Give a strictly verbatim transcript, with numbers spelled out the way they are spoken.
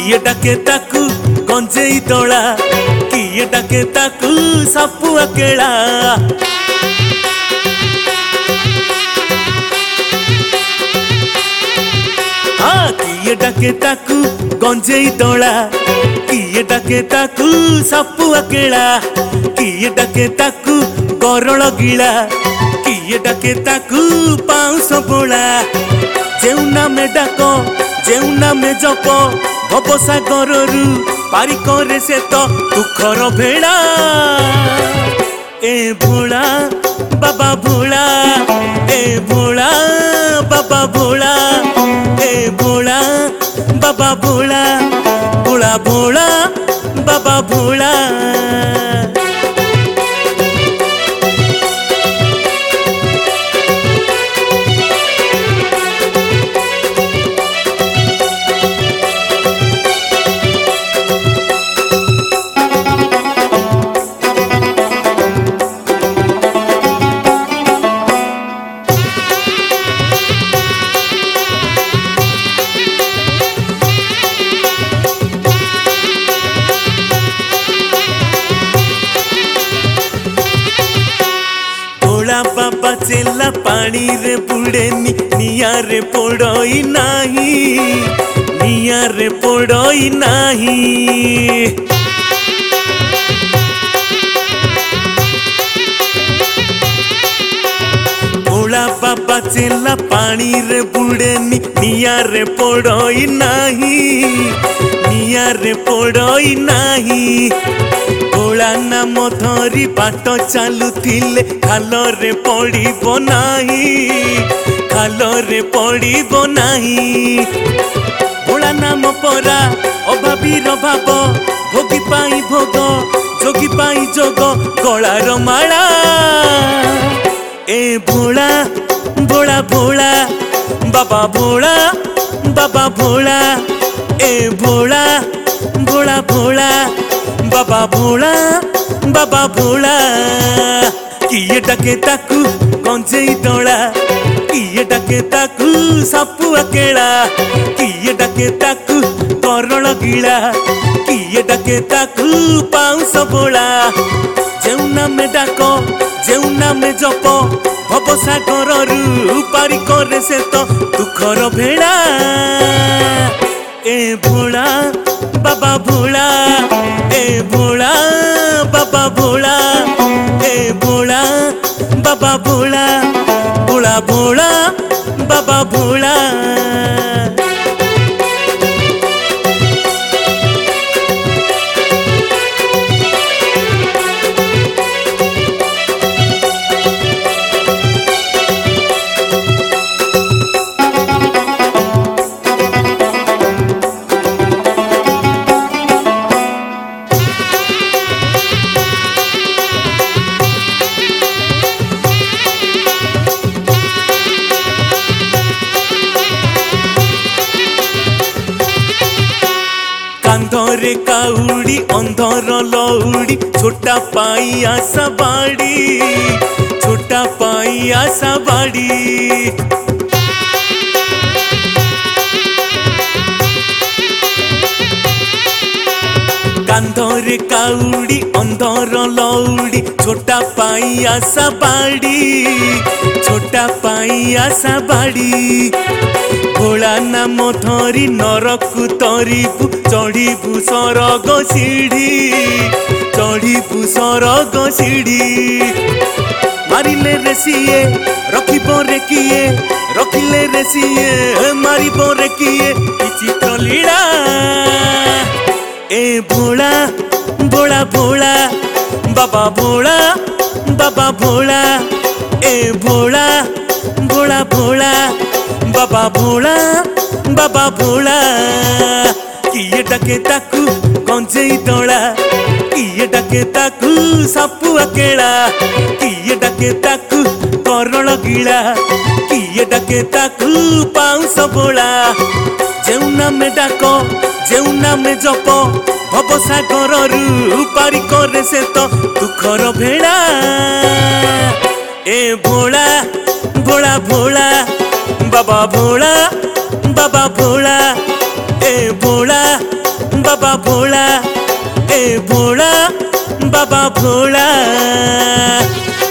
किए डाके ताकू गंजेई दला किए डाके ताकू सापुआ केला। हाँ किए डाके ताकू गंजेई दला किए डाके ताकू सापुआ केला किए डाके ताकू गरल गिला किए डाके ताकू पाउस बोला। जेउ नामे डाक जेउ नामे जप भवसागर रु पारी करे से तो दुखर भेड़ा। ए भोला बाबा भोला ए भोला बाबा भोला ए भोला बाबा भोला भोला भोला बाबा भोला। बाबा चेला पानी रे बुड़ेनी निया रे पड़ई नाही निया रे पड़ई नाही। भोला बाबा चेला पानी रे बुड़ेनी निया रे पड़ई नाही निया रे पड़ई नाही। भोला नाम धरी बाट चलुथिले खालरे पड़िबो नाही खालरे पड़िबो नाही। भोला नाम परा अभावीर भाव भोगी पाई भोग जोगी पाई जोग गलार माला। ए भोला भोला भोला बाबा भोला बाबा भोला ए भोला भोला भोला बाबा भोला बाबा भोला। किए डाके ताकू गंजेई दला किए डाके ताकू सापुआ केला किए डाके ताकू करल गिला किए डाके ताकू पाउस बोला। जेउ नामे डाक जेउ नामे जप भवसागर रु पारी करे से तो दुखर भेड़ा। ए भोला बाबा भोला ए भोला बाबा भोला ए भोला बाबा भोला भोला भोला बाबा भोला। कांधरे काउड़ी अंधर लौड़ी छोटा पाई आशा बाड़ी छोटा पाई आशा बाड़ी। कांधरे काउड़ी अंधर लौड़ी छोटा पाई आशा बाड़ी छोटा पाई आशा बाड़ी। भोला नाम धरी नरकु तरिबु चढ़िबु सरग सीढ़ी चढ़िबु सरग सीढ़ी। मारिले रे सिए रखिबो रे किए रखिले रे सिए मारिबो रे किए विचित्र लीला। ए भोला भोला भोला बाबा भोला बाबा भोला ए भोला भोला भोला बाबा भोला बाबा भोला। किए डाके ताकू गंजेई दला किए डाके ताकू सापुआ केला किए डाके ताकू करल गिला किए डाके ताकू पाउस बोला। जेउ नामे डाक जेउ नामे जप भवसागर रु पारी करे से तो दुखर भेड़ा। ए भोला भोला भोला बाबा भोला बाबा भोला ए भोला बाबा भोला ए भोला बाबा भोला।